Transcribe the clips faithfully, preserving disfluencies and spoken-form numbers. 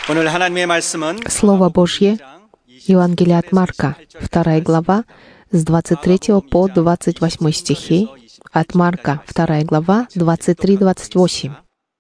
Слово Божье, Евангелие от Марка, вторая глава, с двадцать третьего по двадцать восьмой стихи, от Марка, вторая глава, двадцать три двадцать восемь.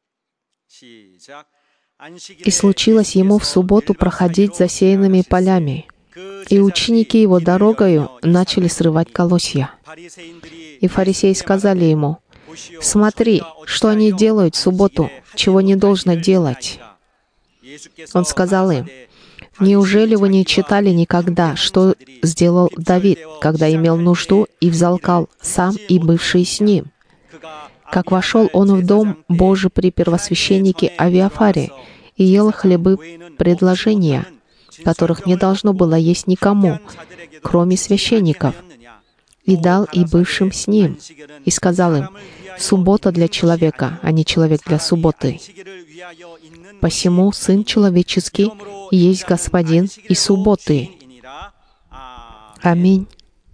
«И случилось ему в субботу проходить засеянными полями, и ученики его дорогою начали срывать колосья. И фарисеи сказали ему: „Смотри, что они делают в субботу, чего не должно делать“. Он сказал им: „Неужели вы не читали никогда, что сделал Давид, когда имел нужду и взалкал сам и бывшие с ним? Как вошел он в дом Божий при первосвященнике Авиафаре и ел хлебы предложения, которых не должно было есть никому, кроме священников, и дал и бывшим с ним, и сказал им: „Суббота для человека, а не человек для субботы. Посему Сын Человеческий есть Господин и субботы“». Аминь.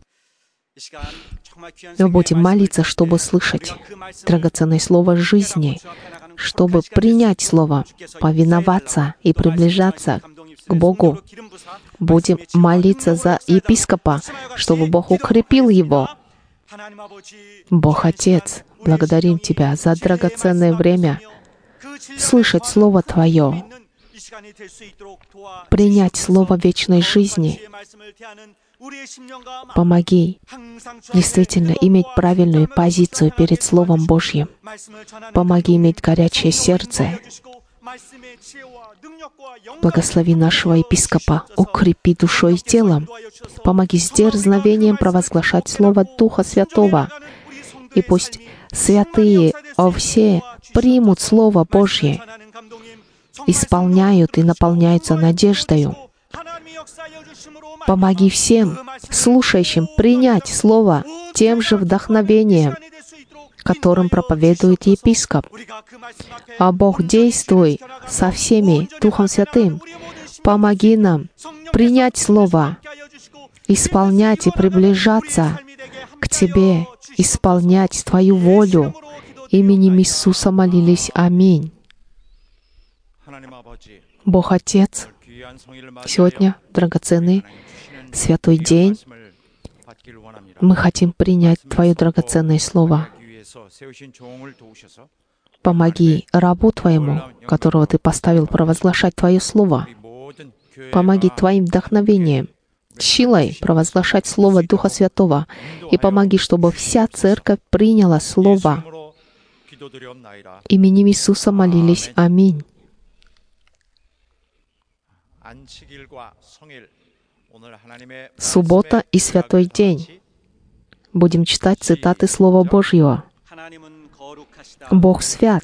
Мы будем молиться, чтобы слышать драгоценное слово жизни, чтобы принять слово, повиноваться и приближаться к Богу. Будем молиться за епископа, чтобы Бог укрепил его. Бог Отец, благодарим Тебя за драгоценное время слышать Слово Твое, принять Слово вечной жизни. Помоги действительно иметь правильную позицию перед Словом Божьим. Помоги иметь горячее сердце. Благослови нашего епископа, укрепи душой и телом. Помоги с дерзновением провозглашать Слово Духа Святого. И пусть святые о все примут Слово Божье, исполняют и наполняются надеждою. Помоги всем слушающим принять Слово тем же вдохновением, которым проповедует епископ. А Бог, действуй со всеми Духом Святым. Помоги нам принять Слово, исполнять и приближаться к Тебе, исполнять Твою волю. Именем Иисуса молились. Аминь. Бог Отец, сегодня драгоценный святой день. Мы хотим принять Твое драгоценное Слово. Помоги рабу Твоему, которого Ты поставил провозглашать Твое Слово. Помоги Твоим вдохновением, силой провозглашать Слово Духа Святого. И помоги, чтобы вся церковь приняла Слово. Именем Иисуса молились. Аминь. Суббота и святой день. Будем читать цитаты Слова Божьего. Бог свят.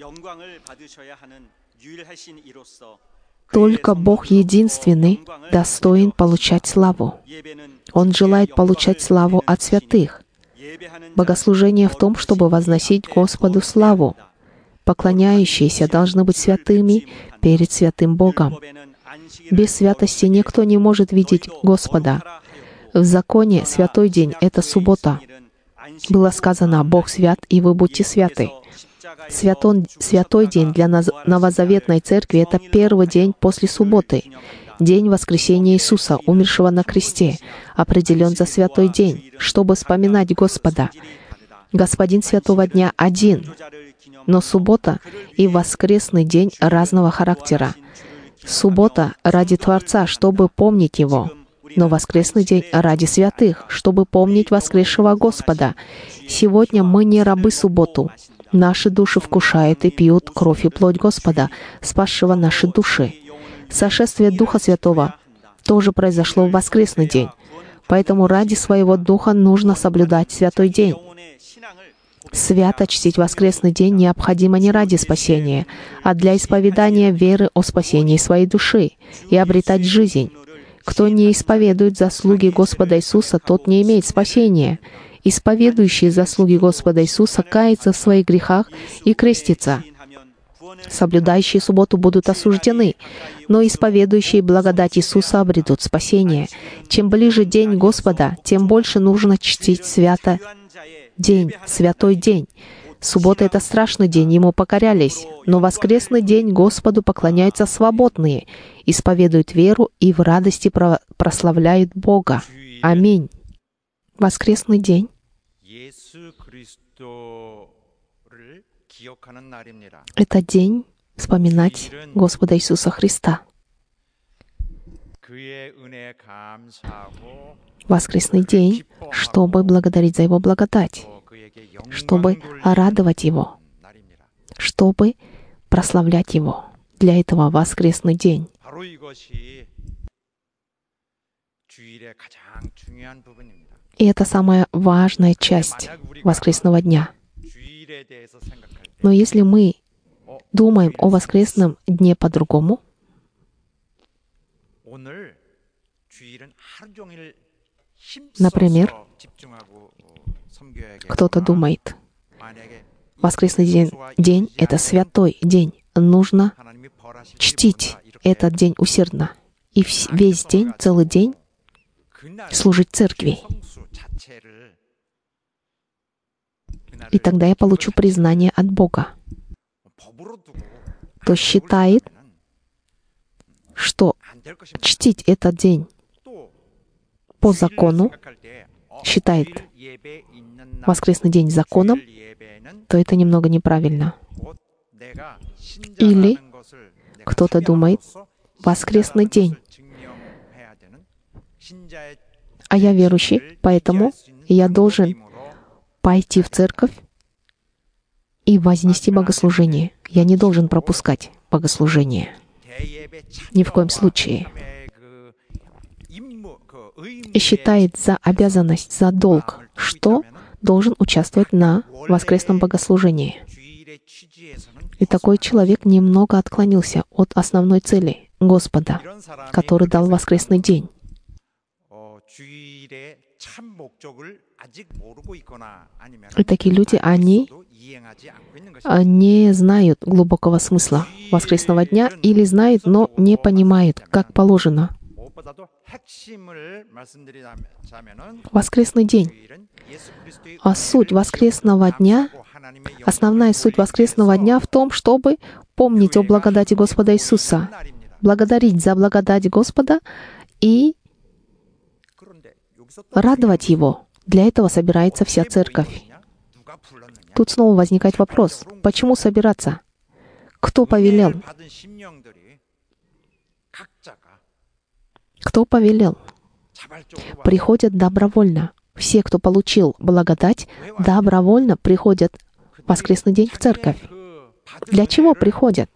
Только Бог единственный достоин получать славу. Он желает получать славу от святых. Богослужение в том, чтобы возносить Господу славу. Поклоняющиеся должны быть святыми перед святым Богом. Без святости никто не может видеть Господа. В законе святой день — это суббота. Было сказано: «Бог свят, и вы будьте святы». Святой, святой день для новозаветной церкви — это первый день после субботы. День воскресения Иисуса, умершего на кресте, определен за святой день, чтобы вспоминать Господа. Господин святого дня один, но суббота и воскресный день разного характера. Суббота ради Творца, чтобы помнить Его, но воскресный день ради святых, чтобы помнить воскресшего Господа. Сегодня мы не рабы субботу. Наши души вкушают и пьют кровь и плоть Господа, спасшего наши души. Сошествие Духа Святого тоже произошло в воскресный день. Поэтому ради своего Духа нужно соблюдать святой день. Свято чтить воскресный день необходимо не ради спасения, а для исповедания веры о спасении своей души и обретать жизнь. Кто не исповедует заслуги Господа Иисуса, тот не имеет спасения. Исповедующие заслуги Господа Иисуса каются в своих грехах и крестятся. Соблюдающие субботу будут осуждены, но исповедующие благодать Иисуса обретут спасение. Чем ближе день Господа, тем больше нужно чтить свято день, святой день. Суббота — это страшный день, ему покорялись. Но воскресный день Господу поклоняются свободные, исповедуют веру и в радости про- прославляют Бога. Аминь. Воскресный день — это день вспоминать Господа Иисуса Христа. Воскресный день, чтобы благодарить за Его благодать, чтобы радовать Его, чтобы прославлять Его. Для этого воскресный день. И это самая важная часть воскресного дня. Но если мы думаем о воскресном дне по-другому, например, кто-то думает, воскресный день, день — это святой день, нужно чтить этот день усердно и весь день, целый день служить церкви. И тогда я получу признание от Бога. То считает, что чтить этот день по закону, считает воскресный день законом, то это немного неправильно. Или кто-то думает, воскресный день, а я верующий, поэтому я должен пойти в церковь и вознести богослужение. Я не должен пропускать богослужение. Ни в коем случае. И считает за обязанность, за долг, что должен участвовать на воскресном богослужении. И такой человек немного отклонился от основной цели Господа, который дал воскресный день. И такие люди, они не знают глубокого смысла воскресного дня или знают, но не понимают, как положено. Воскресный день. А суть воскресного дня, основная суть воскресного дня в том, чтобы помнить о благодати Господа Иисуса, благодарить за благодать Господа и радовать Его. Для этого собирается вся церковь. Тут снова возникает вопрос, почему собираться? Кто повелел? Кто повелел? Приходят добровольно. Все, кто получил благодать, добровольно приходят в воскресный день в церковь. Для чего приходят?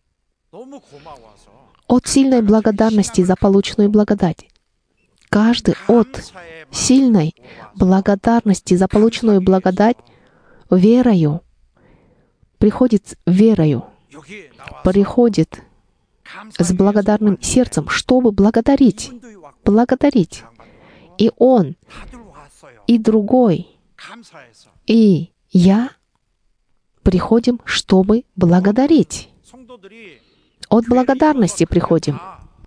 От сильной благодарности за полученную благодать. Каждый от сильной благодарности за полученную благодать верою приходит верою, приходит с благодарным сердцем, чтобы благодарить, благодарить. И он, и другой, и я приходим, чтобы благодарить. От благодарности приходим.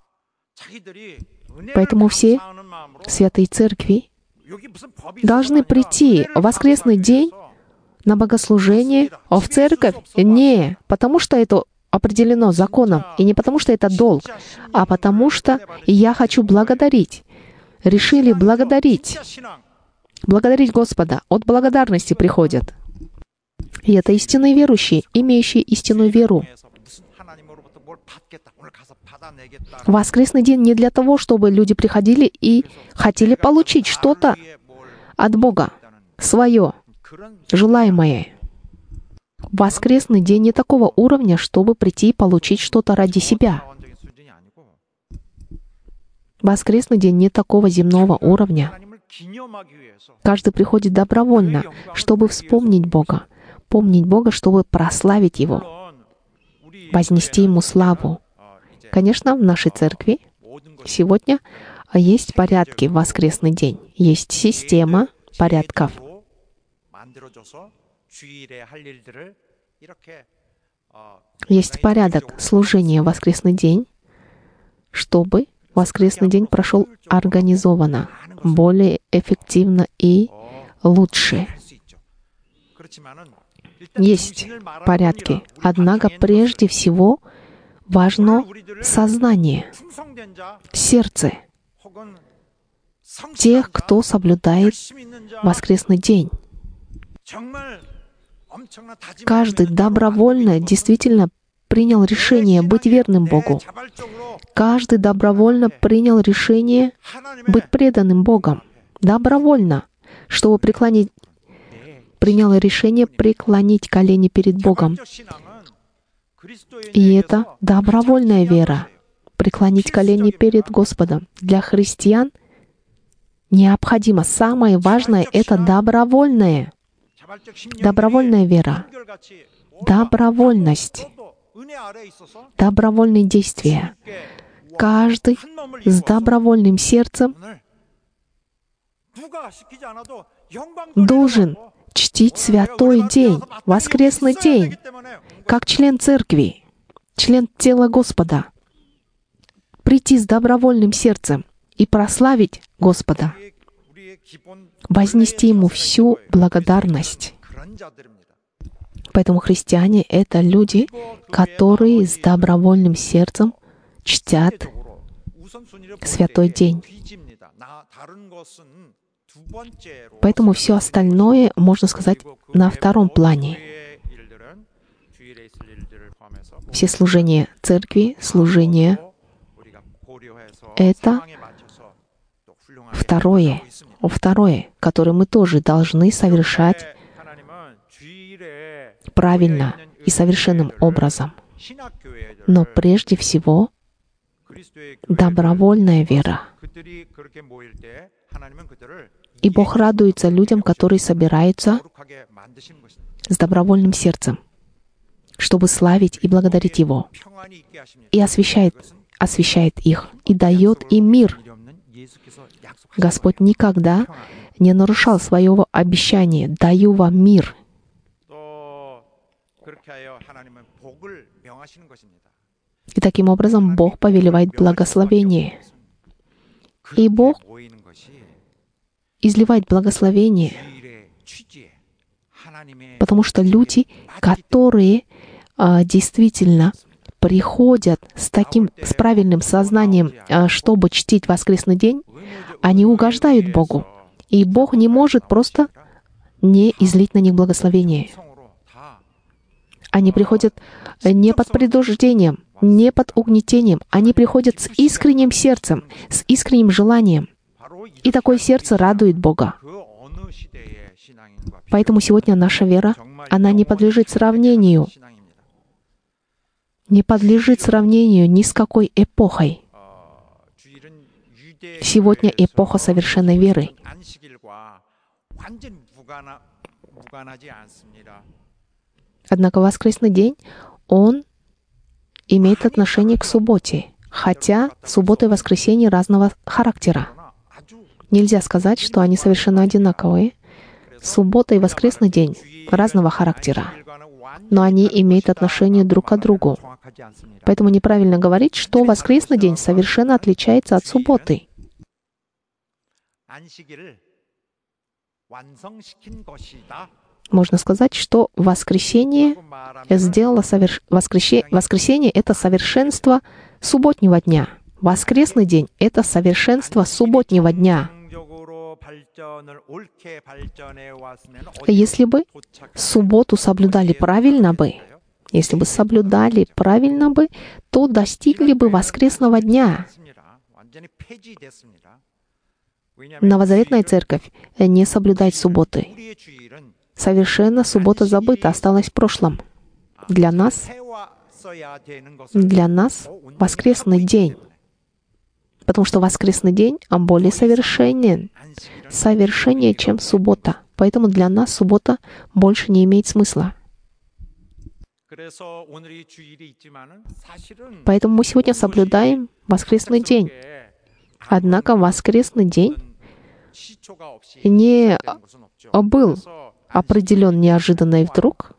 Поэтому все святые церкви должны прийти в воскресный день на богослужение в церковь не потому, что это определено законом, и не потому, что это долг, а потому что я хочу благодарить. Решили благодарить. Благодарить Господа. От благодарности приходят. И это истинные верующие, имеющие истинную веру. Воскресный день не для того, чтобы люди приходили и хотели получить что-то от Бога, свое, желаемое. Воскресный день не такого уровня, чтобы прийти и получить что-то ради себя. Воскресный день не такого земного уровня. Каждый приходит добровольно, чтобы вспомнить Бога, помнить Бога, чтобы прославить Его, вознести Ему славу. Конечно, в нашей церкви сегодня есть порядки в воскресный день, есть система порядков. Есть порядок служения в воскресный день, чтобы воскресный день прошел организованно, более эффективно и лучше. есть порядки. Однако прежде всего важно сознание, сердце тех, кто соблюдает воскресный день. Каждый добровольно действительно принял решение быть верным Богу. Каждый добровольно принял решение быть преданным Богом. Добровольно, чтобы преклонить, принял решение преклонить колени перед Богом. И это добровольная вера, преклонить колени перед Господом. Для христиан необходимо, самое важное — это добровольное. Добровольная вера, добровольность, добровольные действия. Каждый с добровольным сердцем должен чтить святой день, воскресный день, как член церкви, член тела Господа, прийти с добровольным сердцем и прославить Господа, вознести Ему всю благодарность. Поэтому христиане — это люди, которые с добровольным сердцем чтят святой день. Поэтому все остальное, можно сказать, на втором плане. Все служения церкви, служения — это второе, второе, которое мы тоже должны совершать правильно и совершенным образом. Но прежде всего, добровольная вера. И Бог радуется людям, которые собираются с добровольным сердцем, чтобы славить и благодарить Его. И освящает, освящает их, и дает им мир. Господь никогда не нарушал своего обещания: «Даю вам мир». И таким образом Бог повелевает благословение. И Бог изливает благословение, потому что люди, которые а, действительно приходят с таким, с правильным сознанием, а, чтобы чтить воскресный день, они угождают Богу. И Бог не может просто не излить на них благословение. Они приходят не под предубеждением, не под угнетением. Они приходят с искренним сердцем, с искренним желанием. И такое сердце радует Бога. Поэтому сегодня наша вера, она не подлежит сравнению. Не подлежит сравнению ни с какой эпохой. Сегодня эпоха совершенной веры. Однако воскресный день, он имеет отношение к субботе, хотя суббота и воскресенье разного характера. Нельзя сказать, что они совершенно одинаковые. Суббота и воскресный день разного характера, но они имеют отношение друг к другу. Поэтому неправильно говорить, что воскресный день совершенно отличается от субботы. Можно сказать, что воскресенье сделало соверш... воскресе... воскресенье — это совершенство субботнего дня. Воскресный день — это совершенство субботнего дня. Если бы субботу соблюдали правильно бы, если бы соблюдали правильно бы, то достигли бы воскресного дня. Новозаветная церковь не соблюдает субботы. Совершенно суббота забыта, осталась в прошлом. Для нас, для нас воскресный день. Потому что воскресный день, он более совершенен, совершеннее, чем суббота. Поэтому для нас суббота больше не имеет смысла. Поэтому мы сегодня соблюдаем воскресный день. Однако воскресный день не был определен неожиданно и вдруг.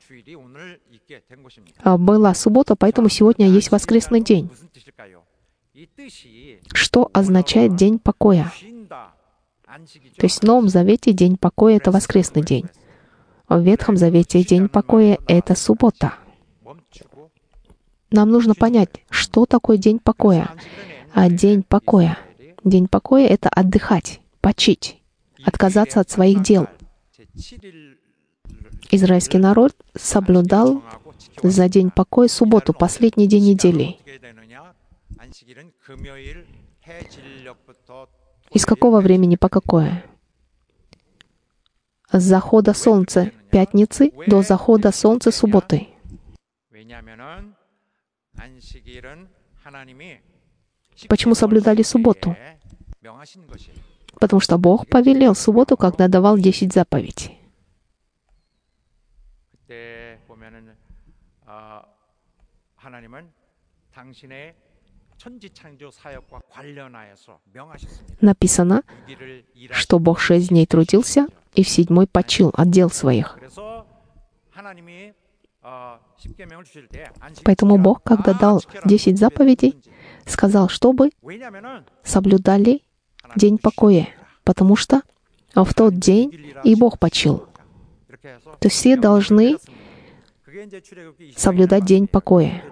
Была суббота, поэтому сегодня есть воскресный день. Что означает день покоя? То есть в Новом Завете день покоя — это воскресный день. В Ветхом Завете день покоя — это суббота. Нам нужно понять, что такое день покоя. А день покоя. День покоя — это отдыхать, почить, отказаться от своих дел. Израильский народ соблюдал за день покоя субботу, последний день недели. Из какого времени по какое? С захода солнца пятницы до захода солнца субботы. Почему соблюдали субботу? Потому что Бог повелел субботу, когда давал десять заповедей. Написано, что Бог шесть дней трудился и в седьмой почил от дел своих. Поэтому Бог, когда дал десять заповедей, сказал, чтобы соблюдали день покоя, потому что в тот день и Бог почил. То есть все должны соблюдать день покоя.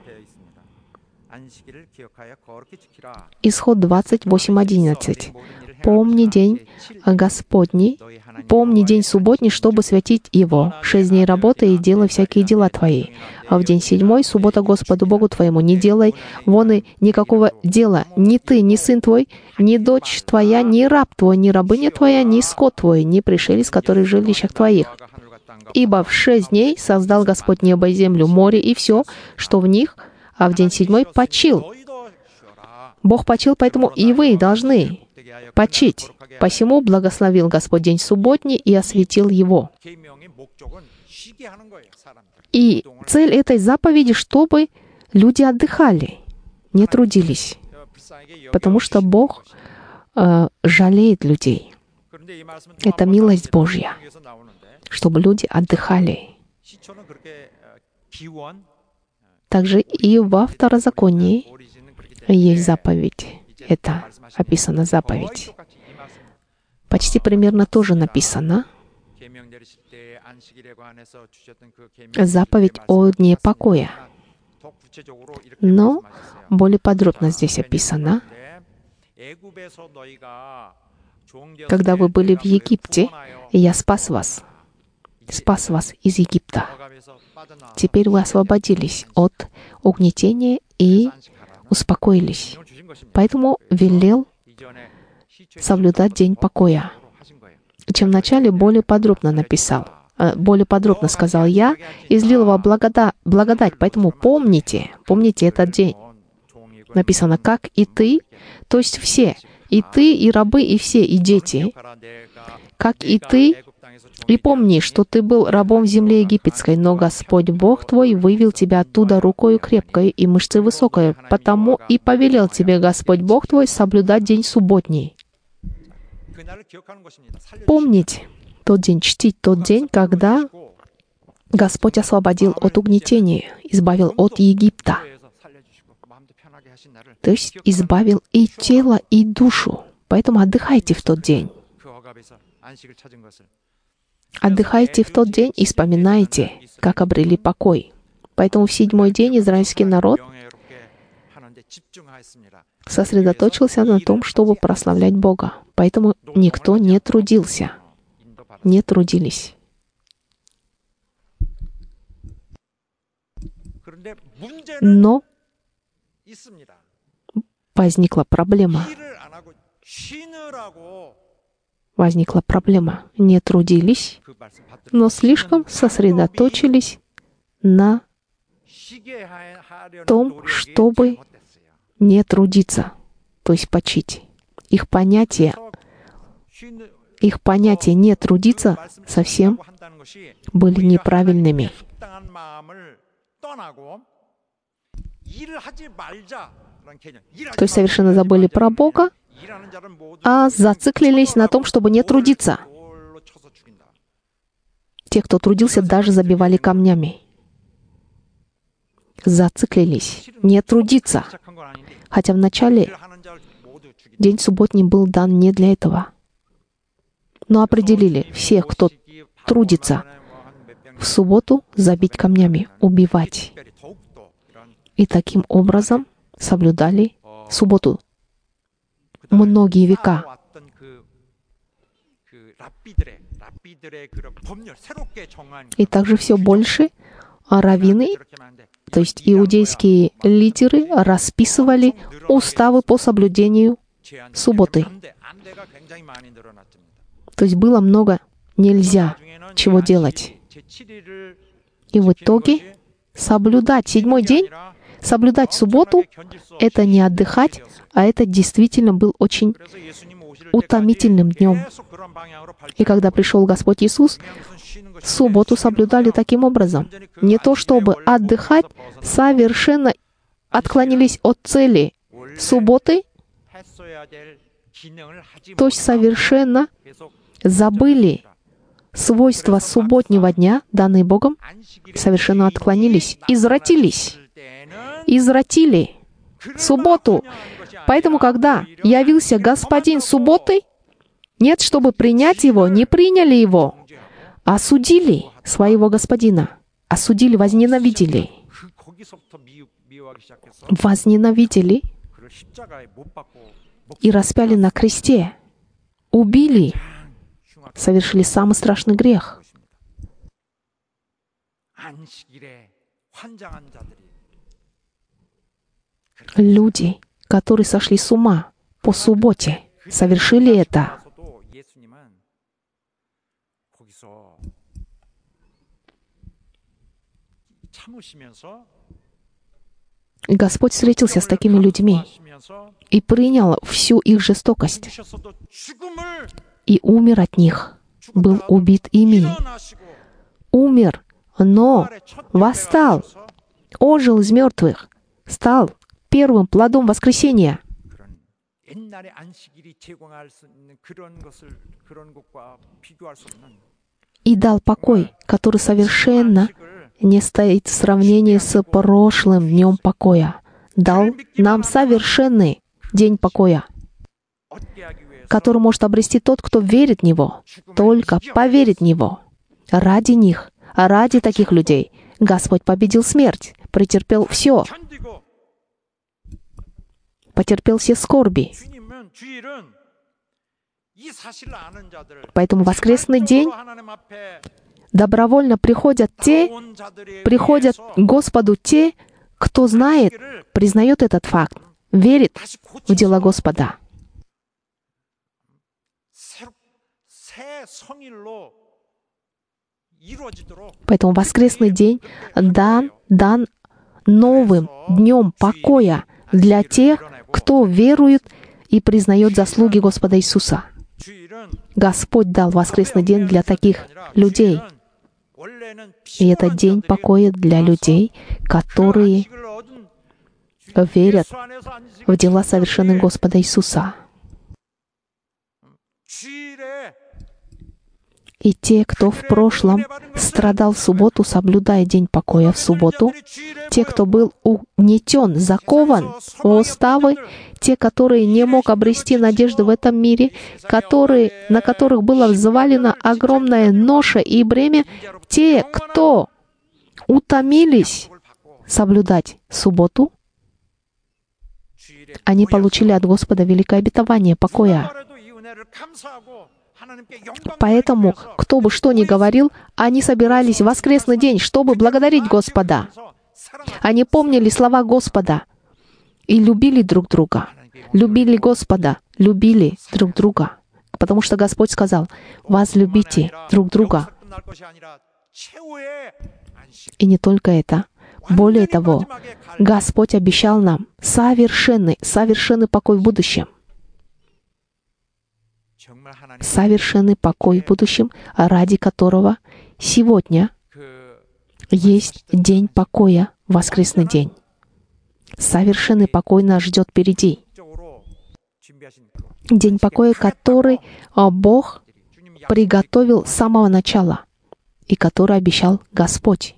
Исход двадцать восемь одиннадцать. «Помни день Господний, помни день субботний, чтобы святить его. Шесть дней работай и делай всякие дела твои. А в день седьмой, суббота Господу Богу твоему, не делай вон и никакого дела, ни ты, ни сын твой, ни дочь твоя, ни раб твой, ни рабыня твоя, ни скот твой, ни пришелец, который в жилищах твоих. Ибо в шесть дней создал Господь небо и землю, море и все, что в них, а в день седьмой почил». Бог почил, поэтому и вы должны почить. Посему благословил Господь день субботний и осветил его. И цель этой заповеди, чтобы люди отдыхали, не трудились. Потому что Бог э, жалеет людей. Это милость Божья, чтобы люди отдыхали. Также и во Второзаконии есть заповедь. Это описана заповедь. Почти примерно тоже написано. Заповедь о дне покоя. Но более подробно здесь описано. Когда вы были в Египте, я спас вас. Спас вас из Египта. Теперь вы освободились от угнетения и успокоились. Поэтому велел соблюдать день покоя. Чем вначале более подробно написал, более подробно сказал я, излил вам благода, благодать, поэтому помните, помните этот день. Написано, как и ты, то есть все, и ты, и рабы, и все, и дети, как и ты, и помни, что ты был рабом в земле египетской, но Господь Бог твой вывел тебя оттуда рукою крепкой и мышцей высокой, потому и повелел тебе Господь Бог твой соблюдать день субботний. Помнить тот день, чтить тот день, когда Господь освободил от угнетения, избавил от Египта. То есть избавил и тело, и душу. Поэтому отдыхайте в тот день. Отдыхайте в тот день и вспоминайте, как обрели покой. Поэтому в седьмой день израильский народ сосредоточился на том, чтобы прославлять Бога. Поэтому никто не трудился, не трудились. Но возникла проблема. Возникла проблема. Не трудились, но слишком сосредоточились на том, чтобы не трудиться, то есть почить. Их понятие, их понятие «не трудиться» совсем были неправильными. То есть совершенно забыли про Бога, а зациклились на том, чтобы не трудиться. Те, кто трудился, даже забивали камнями. Зациклились. Не трудиться. Хотя вначале день субботний был дан не для этого. Но определили всех, кто трудится, в субботу забить камнями, убивать. И таким образом соблюдали субботу многие века. И также все больше раввины, то есть иудейские лидеры, расписывали уставы по соблюдению субботы. То есть было много нельзя чего делать. И в итоге соблюдать седьмой день, соблюдать субботу, это не отдыхать, а это действительно был очень утомительным днем. И когда пришел Господь Иисус, субботу соблюдали таким образом. Не то чтобы отдыхать, совершенно отклонились от цели субботы, то есть совершенно забыли свойства субботнего дня, данные Богом, совершенно отклонились, извратились, извратили субботу. Поэтому, когда явился Господин субботы, нет, чтобы принять Его, не приняли Его, осудили своего Господина, осудили, возненавидели. Возненавидели и распяли на кресте, убили, совершили самый страшный грех. Люди, которые сошли с ума по субботе, совершили это. И Господь встретился с такими людьми и принял всю их жестокость и умер от них, был убит ими. Умер, но восстал, ожил из мертвых, стал первым плодом воскресения. И дал покой, который совершенно не стоит в сравнении с прошлым днем покоя. Дал нам совершенный день покоя, который может обрести тот, кто верит в Него, только поверит в Него. Ради них, ради таких людей Господь победил смерть, претерпел все, потерпел все скорби. Поэтому воскресный день добровольно приходят те, приходят к Господу те, кто знает, признает этот факт, верит в дела Господа. Поэтому воскресный день дан, дан новым днем покоя для тех, кто верует и признает заслуги Господа Иисуса. Господь дал воскресный день для таких людей. И это день покоя для людей, которые верят в дела совершенных Господа Иисуса. И те, кто в прошлом страдал в субботу, соблюдая день покоя в субботу, те, кто был угнетен, закован в уставы, те, которые не мог обрести надежду в этом мире, которые, на которых было взвалено огромная ноша и бремя, те, кто утомились соблюдать субботу, они получили от Господа великое обетование покоя. Поэтому, кто бы что ни говорил, они собирались в воскресный день, чтобы благодарить Господа. Они помнили слова Господа и любили друг друга. Любили Господа, любили друг друга. Потому что Господь сказал: «Возлюбите друг друга». И не только это. Более того, Господь обещал нам совершенный, совершенный покой в будущем. Совершенный покой в будущем, ради которого сегодня есть день покоя, воскресный день. Совершенный покой нас ждет впереди. День покоя, который Бог приготовил с самого начала и который обещал Господь.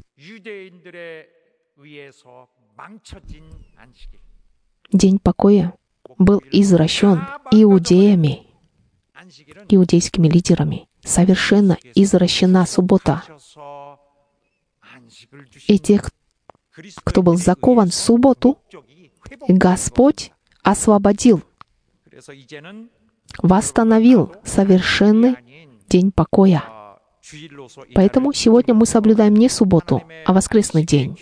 День покоя был извращен иудеями, иудейскими лидерами. Совершенно извращена суббота. И тех, кто был закован в субботу, Господь освободил, восстановил совершенный день покоя. Поэтому сегодня мы соблюдаем не субботу, а воскресный день.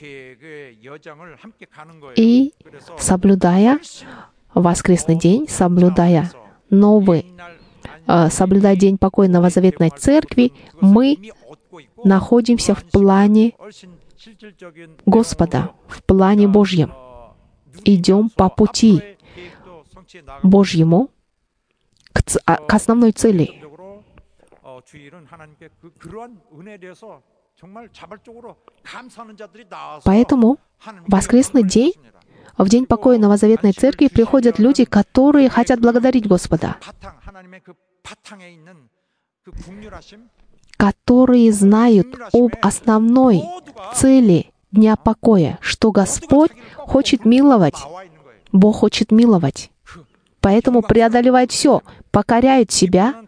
И соблюдая воскресный день, соблюдая новый, э, соблюдая день покоя новозаветной церкви, мы находимся в плане Господа, в плане Божьем. Идем по пути Божьему к, ц- а, к основной цели. Поэтому в воскресный день, в день покоя новозаветной церкви, приходят люди, которые хотят благодарить Господа, которые знают об основной цели Дня покоя, что Господь хочет миловать, Бог хочет миловать. Поэтому преодолевает все, покоряет себя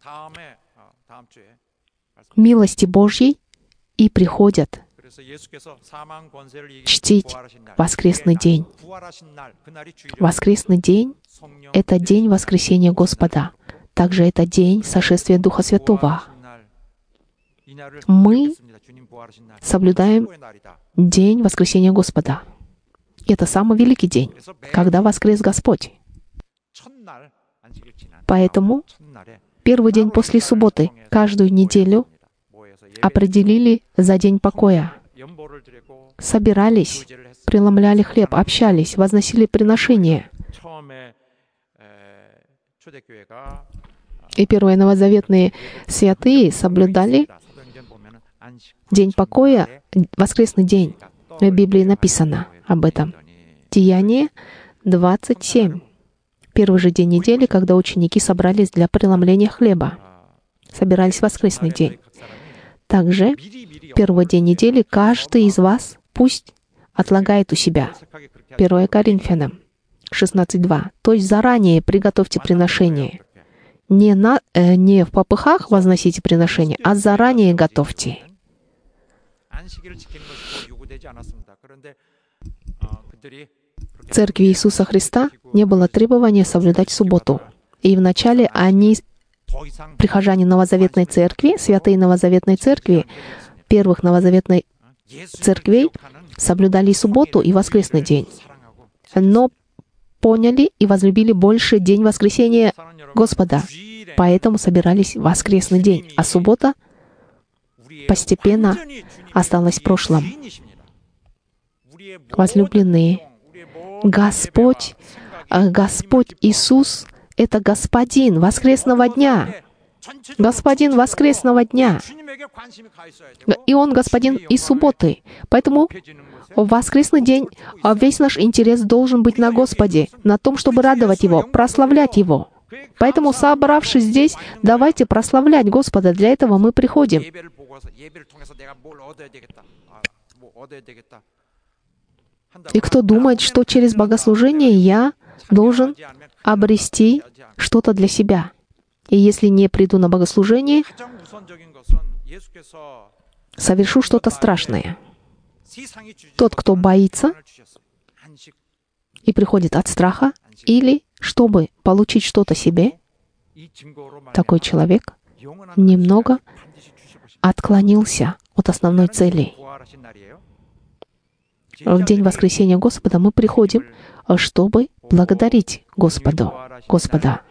милости Божьей и приходят чтить воскресный день. Воскресный день — это день воскресения Господа. Также это день сошествия Духа Святого. Мы соблюдаем день воскресения Господа. Это самый великий день, когда воскрес Господь. Поэтому первый день после субботы каждую неделю определили за день покоя. Собирались, преломляли хлеб, общались, возносили приношения. И первые новозаветные святые соблюдали день покоя, воскресный день. В Библии написано об этом. Деяние двадцать семь. Первый же день недели, когда ученики собрались для преломления хлеба. Собирались в воскресный день. Также первый день недели каждый из вас пусть отлагает у себя. первое Коринфянам шестнадцать два. То есть заранее приготовьте приношение. Не, на, э, не в попыхах возносите приношение, а заранее готовьте. В Церкви Иисуса Христа не было требования соблюдать субботу. И вначале они, прихожане Новозаветной Церкви, святые Новозаветной Церкви, первых Новозаветной Церквей, соблюдали субботу и воскресный день. Но поняли и возлюбили больше день воскресения Господа. Поэтому собирались в воскресный день, а суббота постепенно осталась в прошлом. Возлюбленные, Господь, Господь Иисус — это Господин воскресного дня. Господин воскресного дня. И Он Господин и субботы. Поэтому в воскресный день весь наш интерес должен быть на Господе, на том, чтобы радовать Его, прославлять Его. Поэтому, собравшись здесь, давайте прославлять Господа. Для этого мы приходим. И кто думает, что через богослужение я должен обрести что-то для себя. И если не приду на богослужение, совершу что-то страшное. Тот, кто боится и приходит от страха, или чтобы получить что-то себе, такой человек немного отклонился от основной цели. В день воскресения Господа мы приходим, чтобы благодарить Господу, Господа.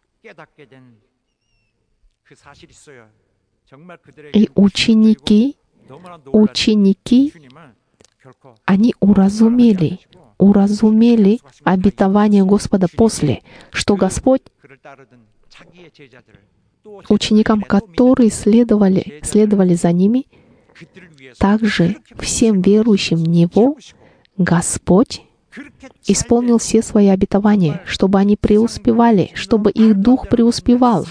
И ученики, ученики, они уразумели, уразумели обетование Господа после, что Господь ученикам, которые следовали, следовали за ними, также всем верующим в Него Господь исполнил все свои обетования, чтобы они преуспевали, чтобы их дух преуспевал.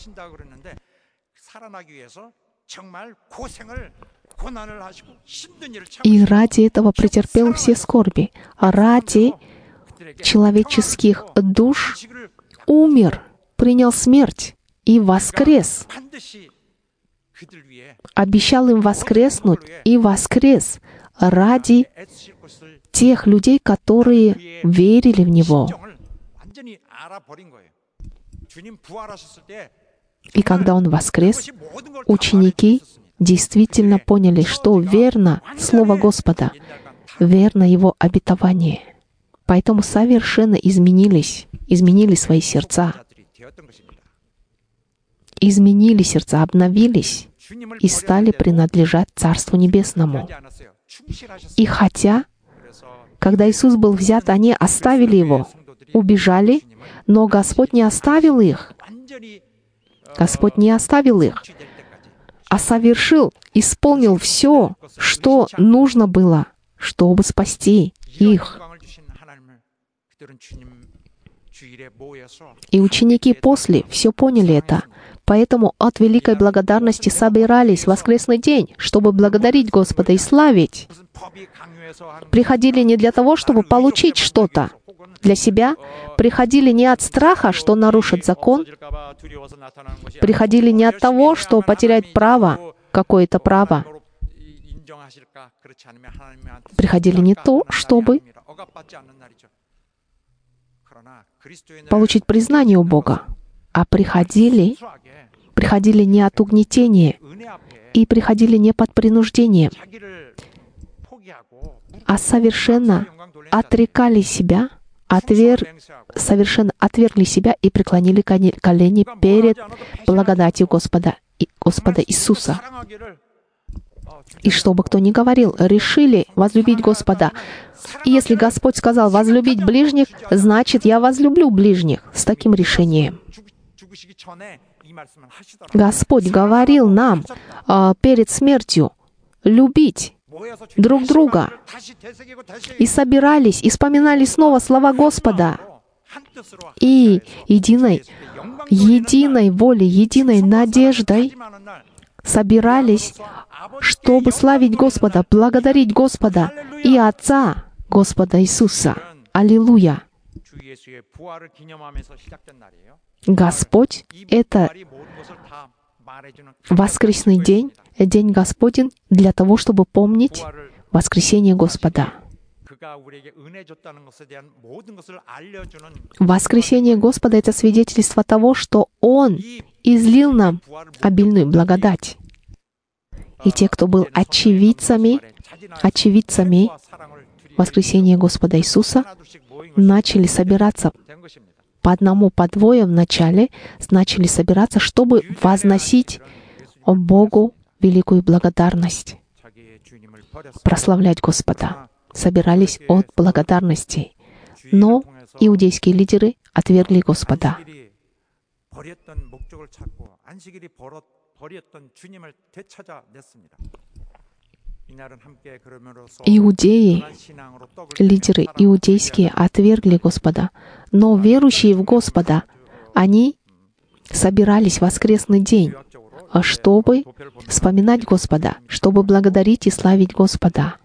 И ради этого претерпел все скорби. Ради человеческих душ умер, принял смерть и воскрес. обещал им воскреснуть и воскрес ради тех людей, которые верили в Него. И когда Он воскрес, ученики действительно поняли, что верно Слово Господа, верно Его обетование. Поэтому совершенно изменились, изменили свои сердца, изменили сердца, обновились и стали принадлежать Царству Небесному. И хотя, когда Иисус был взят, они оставили Его, убежали, но Господь не оставил их. Господь не оставил их, а совершил, исполнил все, что нужно было, чтобы спасти их. И ученики после все поняли это. Поэтому от великой благодарности собирались в воскресный день, чтобы благодарить Господа и славить. Приходили не для того, чтобы получить что-то для себя, приходили не от страха, что нарушат закон, приходили не от того, что потеряют право, какое-то право. Приходили не то, чтобы получить признание у Бога, а приходили, приходили не от угнетения и приходили не под принуждением, а совершенно отрекали себя, отвер... совершенно отвергли себя и преклонили колени перед благодатью Господа, Господа Иисуса. И что бы кто ни говорил, решили возлюбить Господа. И если Господь сказал возлюбить ближних, значит, я возлюблю ближних с таким решением. Господь говорил нам э, перед смертью любить друг друга. И собирались, и вспоминали снова слова Господа. И единой, единой волей, единой надеждой собирались, чтобы славить Господа, благодарить Господа и Отца Господа Иисуса. Аллилуйя! Господь — это воскресный день, день Господень для того, чтобы помнить воскресение Господа. Воскресение Господа — это свидетельство того, что Он излил нам обильную благодать. И те, кто был очевидцами, очевидцами воскресения Господа Иисуса, начали собираться по одному, по двое в начале, начали собираться, чтобы возносить Богу великую благодарность, прославлять Господа. Собирались от благодарности. Но иудейские лидеры отвергли Господа. Иудеи, лидеры иудейские отвергли Господа, но верующие в Господа, они собирались в воскресный день, чтобы вспоминать Господа, чтобы благодарить и славить Господа.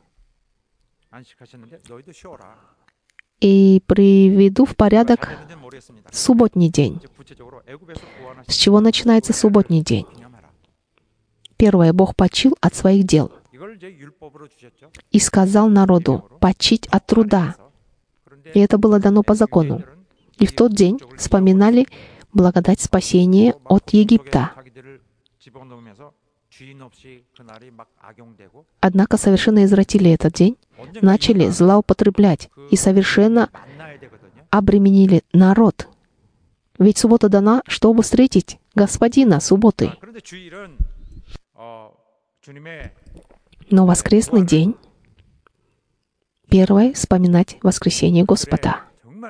И приведу в порядок субботний день. С чего начинается субботний день? Первое, Бог почил от своих дел и сказал народу почить от труда. И это было дано по закону. И в тот день вспоминали благодать спасения от Египта. Однако совершенно извратили этот день, начали злоупотреблять и совершенно обременили народ. Ведь суббота дана, чтобы встретить Господина субботы. Но воскресный день, первое, вспоминать воскресение Господа.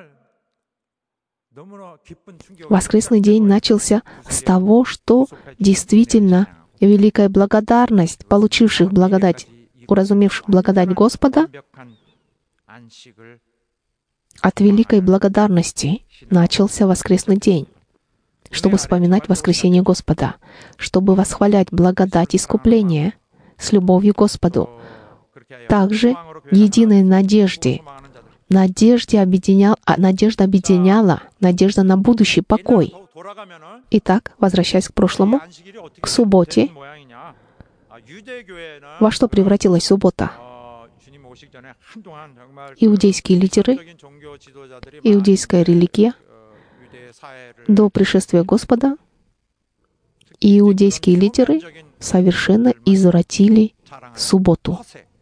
Воскресный день начался с того, что действительно великая благодарность, получивших благодать, уразумевших благодать Господа, от великой благодарности начался воскресный день, чтобы вспоминать воскресение Господа, чтобы восхвалять благодать искупления с любовью к Господу. Также единой надежде. Надежде объединял, надежда объединяла, надежда на будущий покой. Итак, возвращаясь к прошлому, к субботе, Во что превратилась суббота? Иудейские лидеры, иудейская религия до пришествия Господа, и иудейские лидеры совершенно извратили субботу.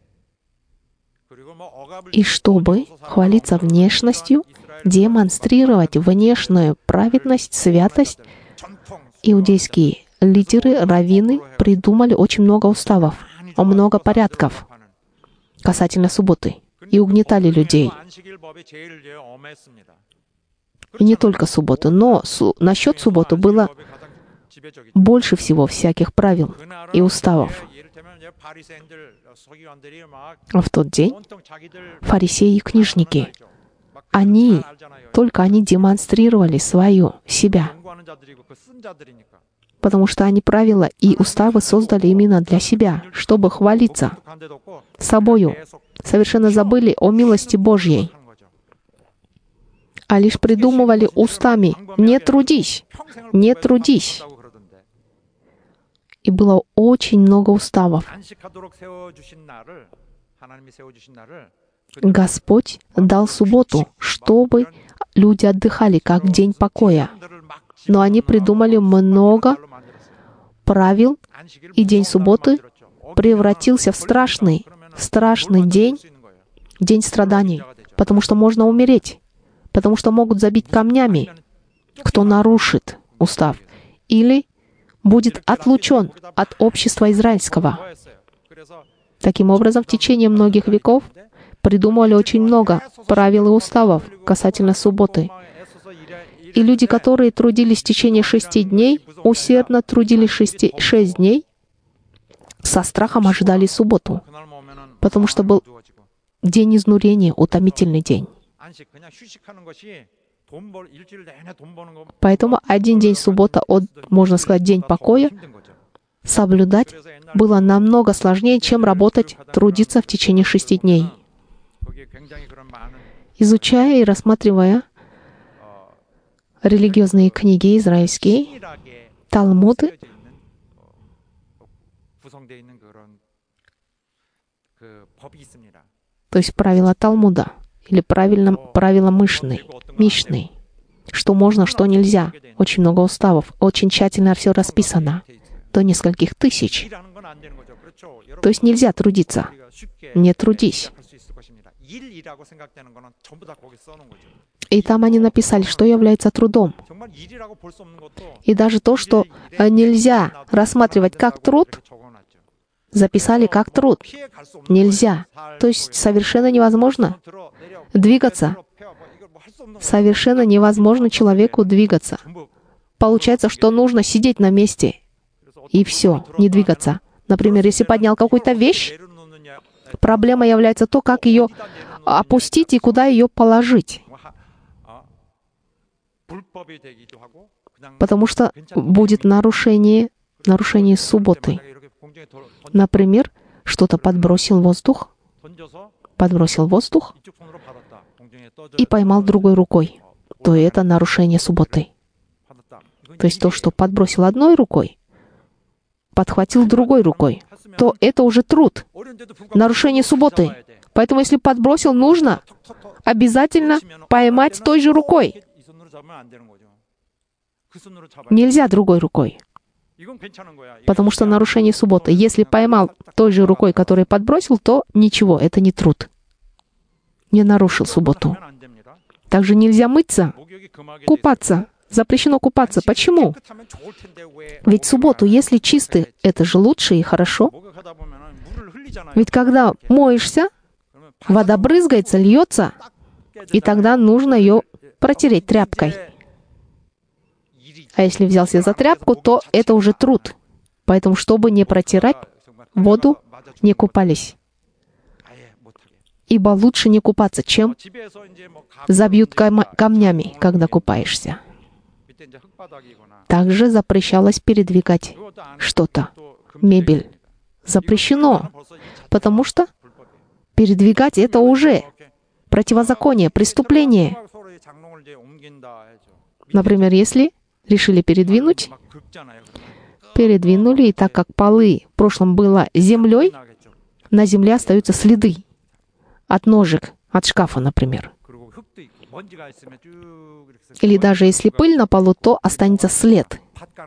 И чтобы хвалиться внешностью, демонстрировать внешнюю праведность, святость, иудейские лидеры, раввины придумали очень много уставов, много порядков касательно субботы и угнетали людей. И не только субботу, но су- насчет субботы было больше всего всяких правил и уставов. А в тот день фарисеи и книжники, они, только они демонстрировали свою, себя, потому что они правила и уставы создали именно для себя, чтобы хвалиться собою, совершенно забыли о милости Божьей, а лишь придумывали устами «не трудись, не трудись». И было очень много уставов. Господь дал субботу, чтобы люди отдыхали, как день покоя. Но они придумали много правил, и день субботы превратился в страшный, страшный день, день страданий, потому что можно умереть, потому что могут забить камнями, кто нарушит устав, или будет отлучен от общества израильского. Таким образом, в течение многих веков придумали очень много правил и уставов касательно субботы. И люди, которые трудились в течение шести дней, усердно трудились шести, шесть дней, со страхом ожидали субботу, потому что был день изнурения, утомительный день. Поэтому один день суббота, от, можно сказать, день покоя, соблюдать было намного сложнее, чем работать, трудиться в течение шести дней. Изучая и рассматривая религиозные книги израильские, Талмуды, то есть правила Талмуда, или правильно, правила Мишны, Мишны, что можно, что нельзя. Очень много уставов, очень тщательно все расписано, до нескольких тысяч. То есть нельзя трудиться. Не трудись. И там они написали, что является трудом. И даже то, что нельзя рассматривать как труд, записали как труд. Нельзя. То есть совершенно невозможно двигаться. Совершенно невозможно человеку двигаться. Получается, что нужно сидеть на месте и все, не двигаться. Например, если поднял какую-то вещь, проблема является то, как ее опустить и куда ее положить. Потому что будет нарушение, нарушение субботы. Например, что-то подбросил в воздух, подбросил в воздух и поймал другой рукой, то это нарушение субботы. То есть то, что подбросил одной рукой, подхватил другой рукой, то это уже труд, нарушение субботы. Поэтому если подбросил, нужно обязательно поймать той же рукой. Нельзя другой рукой, потому что нарушение субботы. Если поймал той же рукой, которую подбросил, то ничего, это не труд. Не нарушил субботу. Также нельзя мыться, купаться. Запрещено купаться. Почему? Ведь в субботу, если чистый, это же лучше и хорошо. Ведь когда моешься, вода брызгается, льется, и тогда нужно ее протереть тряпкой. А если взялся за тряпку, то это уже труд. Поэтому, чтобы не протирать воду, не купались. Ибо лучше не купаться, чем забьют кам- камнями, когда купаешься. Также запрещалось передвигать что-то, мебель. Запрещено, потому что передвигать — это уже противозаконие, преступление. Например, если решили передвинуть, передвинули, и так как полы в прошлом было землей, на земле остаются следы от ножек, от шкафа, например. Или даже если пыль на полу, то останется след.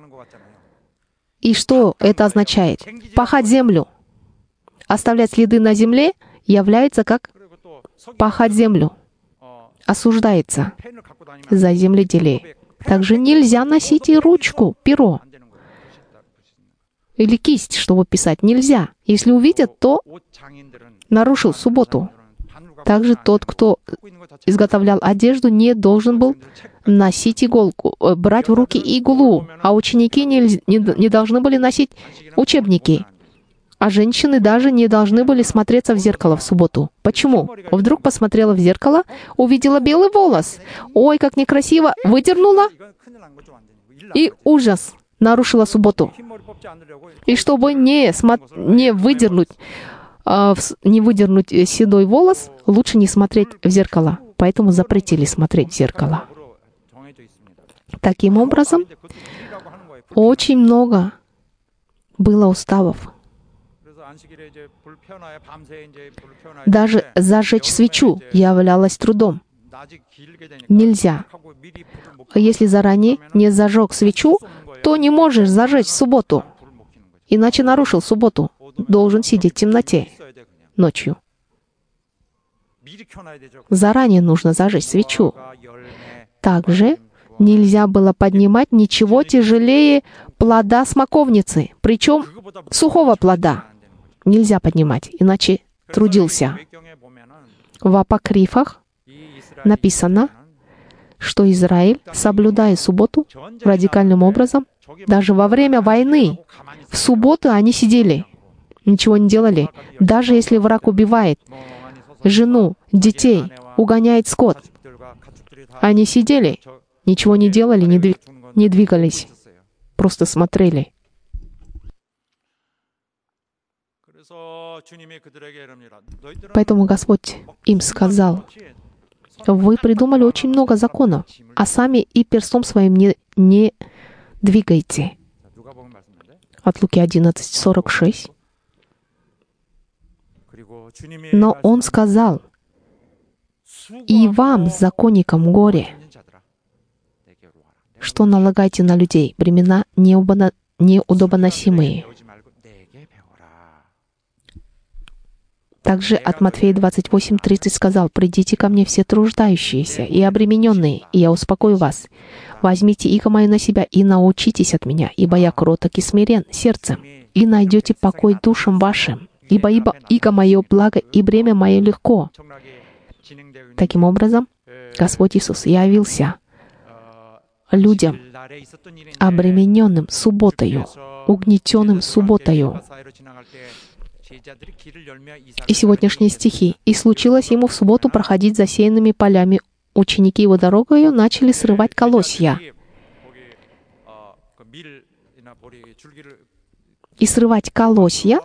И что это означает? Пахать землю. Оставлять следы на земле является как пахать землю. Осуждается за земледелие. Также нельзя носить и ручку, перо. Или кисть, чтобы писать. Нельзя. Если увидят, то нарушил субботу. Также тот, кто изготовлял одежду, не должен был носить иголку, брать в руки иглу, а ученики не, не, не должны были носить учебники. А женщины даже не должны были смотреться в зеркало в субботу. Почему? Вдруг посмотрела в зеркало, увидела белый волос. Ой, как некрасиво! Выдернула, и ужас! Нарушила субботу. И чтобы не, смо- не выдернуть, э, не выдернуть седой волос, лучше не смотреть в зеркало. Поэтому запретили смотреть в зеркало. Таким образом, очень много было уставов. Даже зажечь свечу являлось трудом. Нельзя. Если заранее не зажег свечу, то не можешь зажечь в субботу. Иначе нарушил субботу. Должен сидеть в темноте ночью. Заранее нужно зажечь свечу. Также нельзя было поднимать ничего тяжелее плода смоковницы, причем сухого плода. Нельзя поднимать, иначе трудился. В апокрифах написано, что Израиль, соблюдая субботу радикальным образом, даже во время войны, в субботу они сидели, ничего не делали. Даже если враг убивает жену, детей, угоняет скот, они сидели, ничего не делали, не, двиг, не двигались, просто смотрели. Поэтому Господь им сказал: вы придумали очень много законов, а сами и перстом своим не, не двигайте. От Луки одиннадцать сорок шесть. Но Он сказал: и вам, законникам, горе, что налагаете на людей бремена неудобоносимые. Также от Матфея двадцать восемь тридцать сказал: «Придите ко мне все труждающиеся и обремененные, и я успокою вас. Возьмите иго мое на себя и научитесь от меня, ибо я кроток и смирен сердцем, и найдете покой душам вашим, ибо, ибо иго мое благо и бремя мое легко». Таким образом, Господь Иисус явился людям, обремененным субботою, угнетенным субботою. И сегодняшние стихи. «И случилось ему в субботу проходить засеянными полями. Ученики его дорогою начали срывать колосья». И срывать колосья,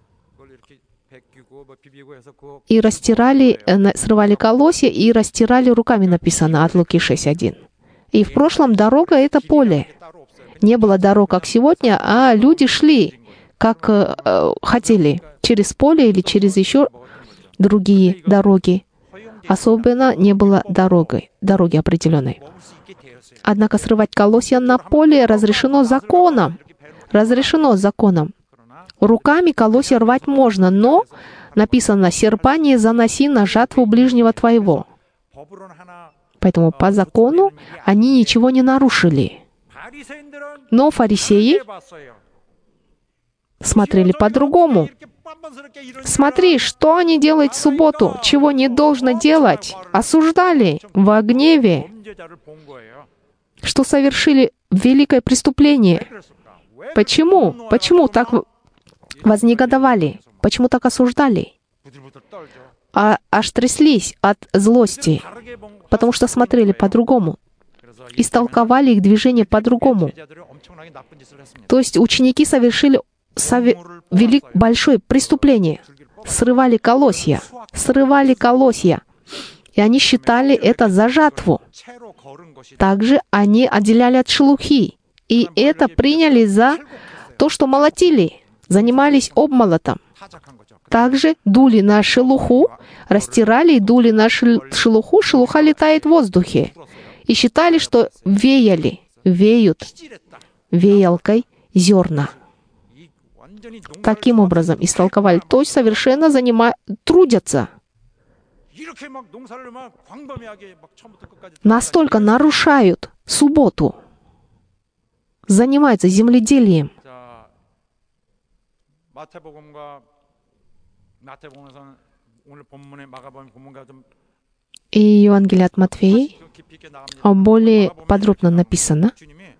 и растирали, срывали колосья и растирали руками, написано от Луки шесть один. И в прошлом дорога — это поле. Не было дорог, как сегодня, а люди шли, как э, хотели, через поле или через еще другие дороги. Особенно не было дороги, дороги определенной. Однако срывать колосья на поле разрешено законом. Разрешено законом. Руками колосья рвать можно, но написано: «Серпа не заноси на жатву ближнего твоего». Поэтому по закону они ничего не нарушили. Но фарисеи смотрели по-другому. Смотри, что они делают в субботу, чего не должно делать. Осуждали во гневе, что совершили великое преступление. Почему? Почему так вознегодовали? Почему так осуждали? А аж тряслись от злости, потому что смотрели по-другому. Истолковали их движение по-другому. То есть ученики совершили сове... велик... большое преступление. Срывали колосья. Срывали колосья. И они считали это за жатву. Также они отделяли от шелухи. И это приняли за то, что молотили, занимались обмолотом. Также дули на шелуху, растирали и дули на шелуху, шелуха летает в воздухе. И считали, что веяли, веют веялкой зерна. Таким образом истолковали, то есть совершенно занима... трудятся. Настолько нарушают субботу, занимаются земледелием. И Евангелие от Матфея более подробно написано.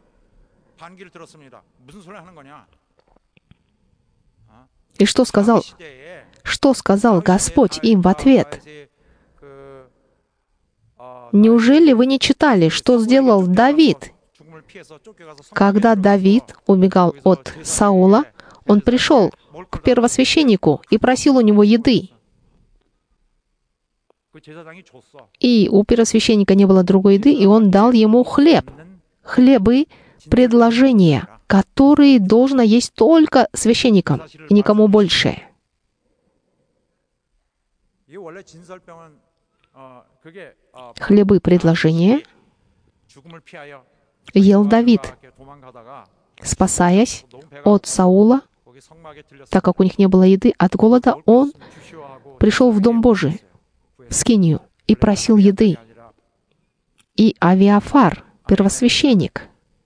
И что сказал, что сказал Господь им в ответ? Неужели вы не читали, что сделал Давид? Когда Давид убегал от Саула, он пришел к первосвященнику и просил у него еды. И у первосвященника не было другой еды, и он дал ему хлеб. Хлебы — предложения, которые должно есть только священникам и никому больше. Хлебы предложения ел Давид, спасаясь от Саула, так как у них не было еды, от голода, он пришел в Дом Божий, в скинию, и просил еды. И Авиафар, первосвященник,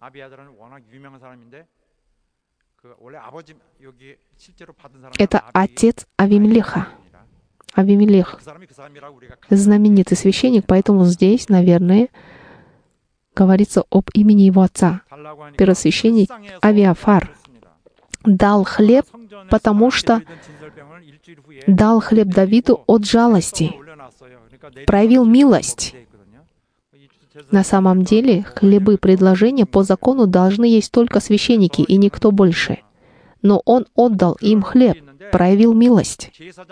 это отец Авимелеха. Авимелех — знаменитый священник, поэтому здесь, наверное, говорится об имени его отца. Первосвященник Авиафар дал хлеб, потому что дал хлеб Давиду от жалости, проявил милость. На самом деле, хлебы предложения по закону должны есть только священники и никто больше. Но он отдал им хлеб, проявил милость.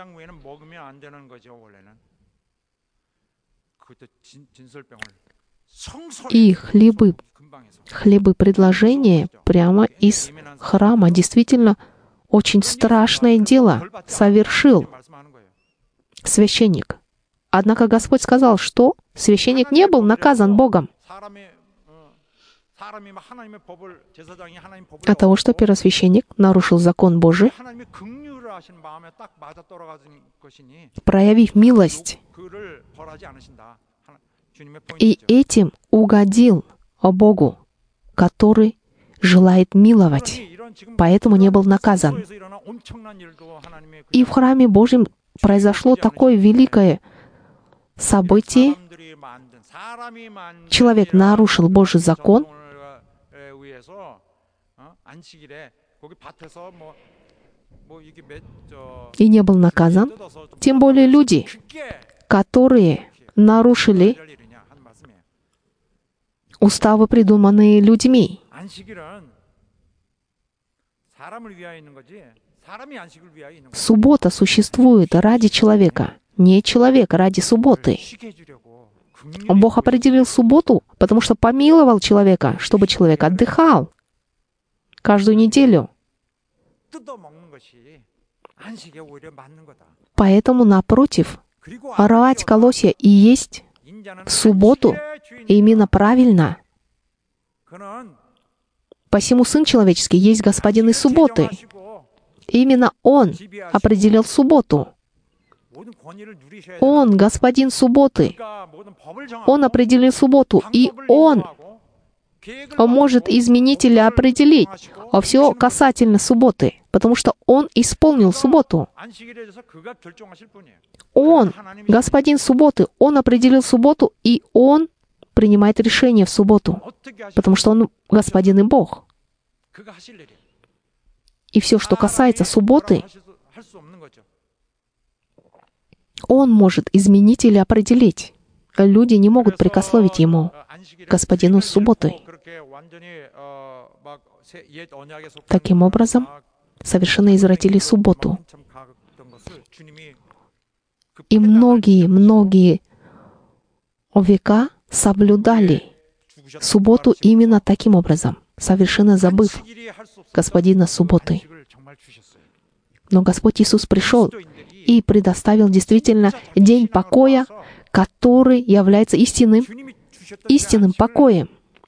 И хлебы, хлебы предложения прямо из храма действительно очень страшное дело совершил священник. Однако Господь сказал, что священник не был наказан Богом от того, что первосвященник нарушил закон Божий, проявив милость, и этим угодил Богу, который желает миловать, поэтому не был наказан. И в храме Божьем произошло такое великое событие. Человек нарушил Божий закон и не был наказан, тем более люди, которые нарушили уставы, придуманные людьми. Суббота существует ради человека, не человек ради субботы. Бог определил субботу, потому что помиловал человека, чтобы человек отдыхал каждую неделю. Поэтому, напротив, рвать колосья и есть в субботу именно правильно. Посему Сын Человеческий есть Господин из субботы. Именно Он определил субботу. Он Господин субботы. Он определил субботу, и Он, Он может изменить или определить все касательно субботы, потому что Он исполнил субботу. Он, Господин субботы, Он определил субботу, и Он принимает решение в субботу, потому что Он Господин и Бог. И все, что касается субботы, Он может изменить или определить. Люди не могут прикословить Ему, Господину с субботой. Таким образом, совершенно извратили субботу. И многие-многие века соблюдали субботу именно таким образом, совершенно забыв Господина субботы. Но Господь Иисус пришел и предоставил действительно день покоя, который является истинным, истинным покоем.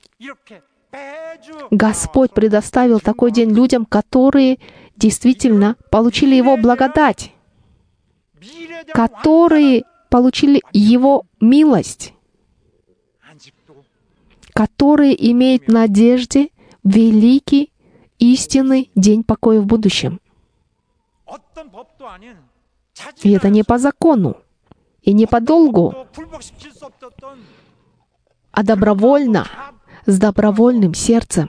Господь предоставил такой день людям, которые действительно получили Его благодать, которые получили Его милость, которые имеют в надежде великий, истинный день покоя в будущем. И это не по закону, и не по долгу, а добровольно, с добровольным сердцем,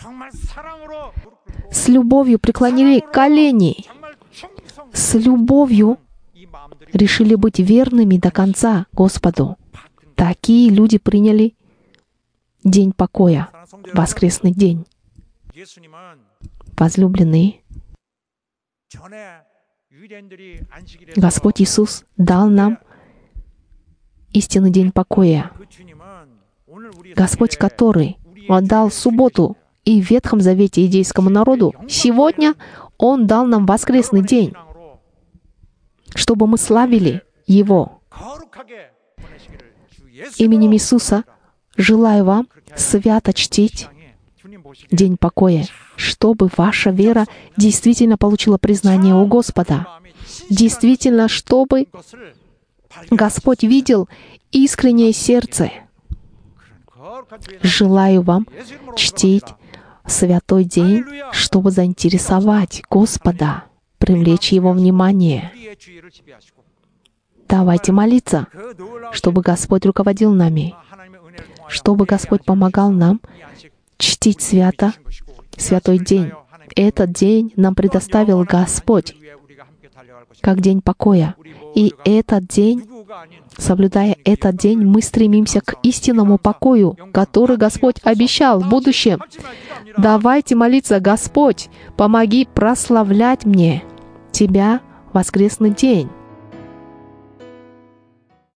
с любовью преклонили колени, с любовью решили быть верными до конца Господу. Такие люди приняли день покоя, воскресный день. Возлюбленные, Господь Иисус дал нам истинный день покоя. Господь, который отдал субботу и в Ветхом Завете иудейскому народу, сегодня Он дал нам воскресный день, чтобы мы славили Его. Именем Иисуса желаю вам свято чтить день покоя, чтобы ваша вера действительно получила признание у Господа. Действительно, чтобы Господь видел искреннее сердце. Желаю вам чтить святой день, чтобы заинтересовать Господа, привлечь Его внимание. Давайте молиться, чтобы Господь руководил нами, чтобы Господь помогал нам чтить свято, святой день. Этот день нам предоставил Господь как день покоя. И этот день, соблюдая этот день, мы стремимся к истинному покою, который Господь обещал в будущем. Давайте молиться: Господь, помоги прославлять мне Тебя в воскресный день.